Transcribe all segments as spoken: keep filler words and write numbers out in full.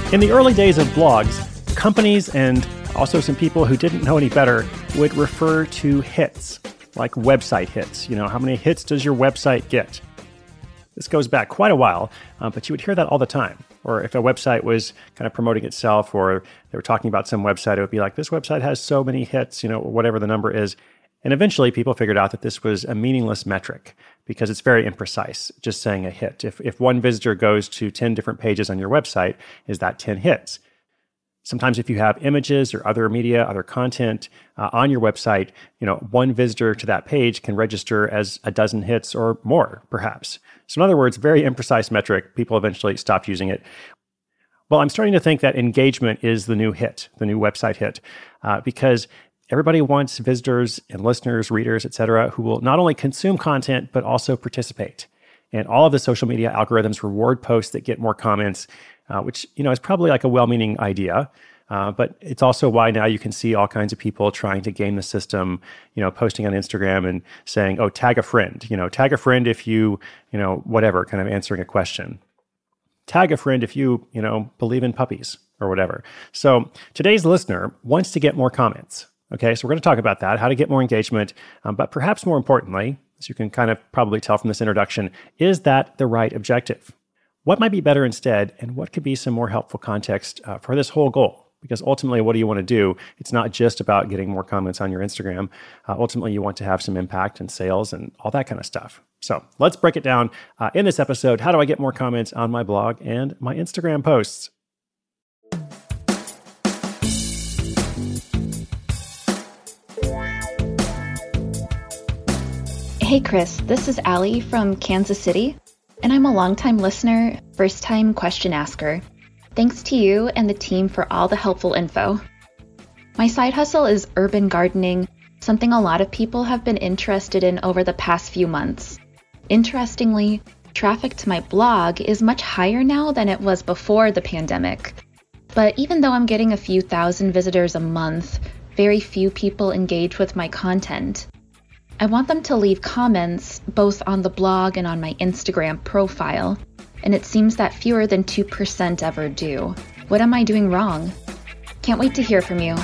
In the early days of blogs, companies and also some people who didn't know any better would refer to hits, like website hits. You know, how many hits does your website get? This goes back quite a while, uh, but you would hear that all the time. Or if a website was kind of promoting itself, or they were talking about some website, it would be like, this website has so many hits, you know, whatever the number is. And eventually people figured out that this was a meaningless metric because it's very imprecise, just saying a hit. If if one visitor goes to ten different pages on your website, is that ten hits? Sometimes if you have images or other media, other content uh, on your website, you know, one visitor to that page can register as a dozen hits or more, perhaps. So in other words, very imprecise metric. People eventually stopped using it. Well, I'm starting to think that engagement is the new hit, the new website hit, uh, because everybody wants visitors and listeners, readers, et cetera, who will not only consume content, but also participate. And all of the social media algorithms reward posts that get more comments, uh, which, you know, is probably like a well-meaning idea. Uh, but it's also why now you can see all kinds of people trying to game the system, you know, posting on Instagram and saying, oh, tag a friend, you know, tag a friend if you, you know, whatever, kind of answering a question. Tag a friend if you, you know, believe in puppies or whatever. So today's listener wants to get more comments. Okay, so we're going to talk about that, how to get more engagement, um, but perhaps more importantly, as you can kind of probably tell from this introduction, is that the right objective? What might be better instead, and what could be some more helpful context uh, for this whole goal? Because ultimately, what do you want to do? It's not just about getting more comments on your Instagram. Uh, ultimately, you want to have some impact and sales and all that kind of stuff. So let's break it down uh, in this episode. How do I get more comments on my blog and my Instagram posts? Hey Chris, this is Allie from Kansas City, and I'm a longtime listener, first-time question asker. Thanks to you and the team for all the helpful info. My side hustle is urban gardening, something a lot of people have been interested in over the past few months. Interestingly, traffic to my blog is much higher now than it was before the pandemic. But even though I'm getting a few thousand visitors a month, very few people engage with my content. I want them to leave comments both on the blog and on my Instagram profile, and it seems that fewer than two percent ever do. What am I doing wrong? Can't wait to hear from you.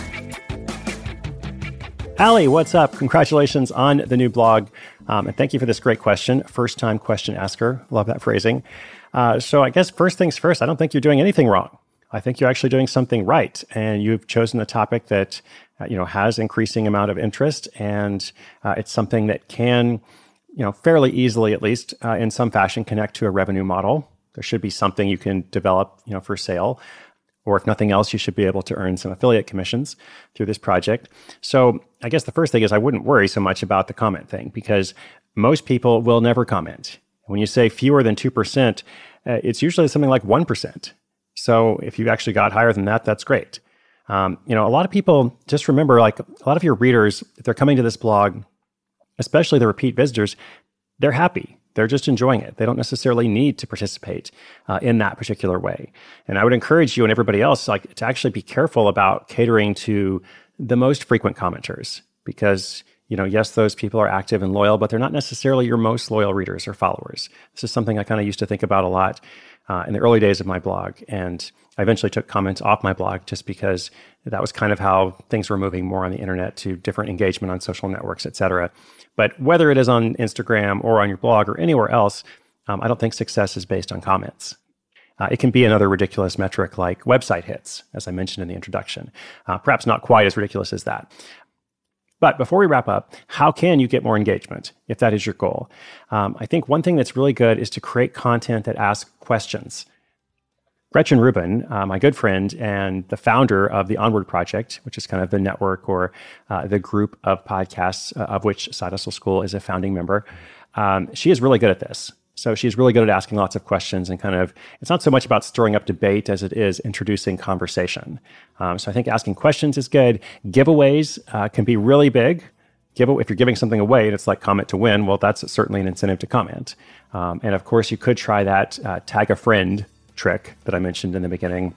Allie, what's up? Congratulations on the new blog, um, and thank you for this great question. First-time question asker. Love that phrasing. Uh, so I guess first things first, I don't think you're doing anything wrong. I think you're actually doing something right, and you've chosen a topic that uh, you know has increasing amount of interest, and uh, it's something that can, you know, fairly easily, at least uh, in some fashion, connect to a revenue model. There should be something you can develop, you know, for sale, or if nothing else, you should be able to earn some affiliate commissions through this project. So I guess the first thing is I wouldn't worry so much about the comment thing, because most people will never comment. When you say fewer than two percent, uh, it's usually something like one percent. So if you actually got higher than that, that's great. Um, you know, a lot of people, just remember, like a lot of your readers, if they're coming to this blog, especially the repeat visitors, they're happy. They're just enjoying it. They don't necessarily need to participate uh, in that particular way. And I would encourage you and everybody else, like, to actually be careful about catering to the most frequent commenters, because, you know, yes, those people are active and loyal, but they're not necessarily your most loyal readers or followers. This is something I kind of used to think about a lot Uh, in the early days of my blog. And I eventually took comments off my blog just because that was kind of how things were moving more on the internet to different engagement on social networks, et cetera. But whether it is on Instagram or on your blog or anywhere else, um, I don't think success is based on comments. Uh, it can be another ridiculous metric like website hits, as I mentioned in the introduction. Uh, perhaps not quite as ridiculous as that. But before we wrap up, how can you get more engagement if that is your goal? Um, I think one thing that's really good is to create content that asks questions. Gretchen Rubin, uh, my good friend and the founder of the Onward Project, which is kind of the network or uh, the group of podcasts uh, of which Side Hustle School is a founding member, um, she is really good at this. So she's really good at asking lots of questions and kind of, it's not so much about stirring up debate as it is introducing conversation. Um, so I think asking questions is good. Giveaways uh, can be really big. Give, if you're giving something away and it's like comment to win, well, that's certainly an incentive to comment. Um, and of course, you could try that uh, tag a friend trick that I mentioned in the beginning.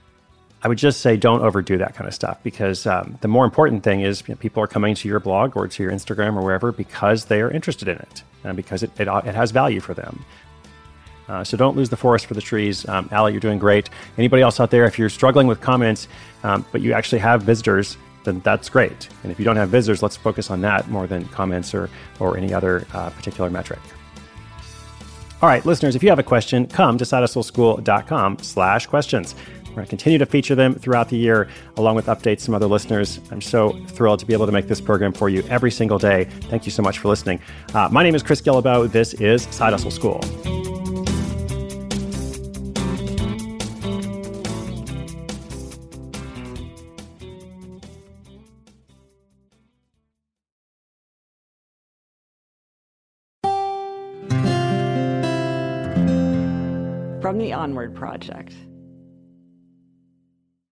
I would just say don't overdo that kind of stuff, because um, the more important thing is, you know, people are coming to your blog or to your Instagram or wherever because they are interested in it and because it, it, it has value for them. Uh, so don't lose the forest for the trees. Um, Allie, you're doing great. Anybody else out there, if you're struggling with comments, um, but you actually have visitors, then that's great. And if you don't have visitors, let's focus on that more than comments or, or any other uh, particular metric. All right, listeners, if you have a question, come to sidehustleschool.com slash questions. We're going to continue to feature them throughout the year, along with updates from other listeners. I'm so thrilled to be able to make this program for you every single day. Thank you so much for listening. Uh, my name is Chris Guillebeau. This is Side Hustle School. From the Onward Project.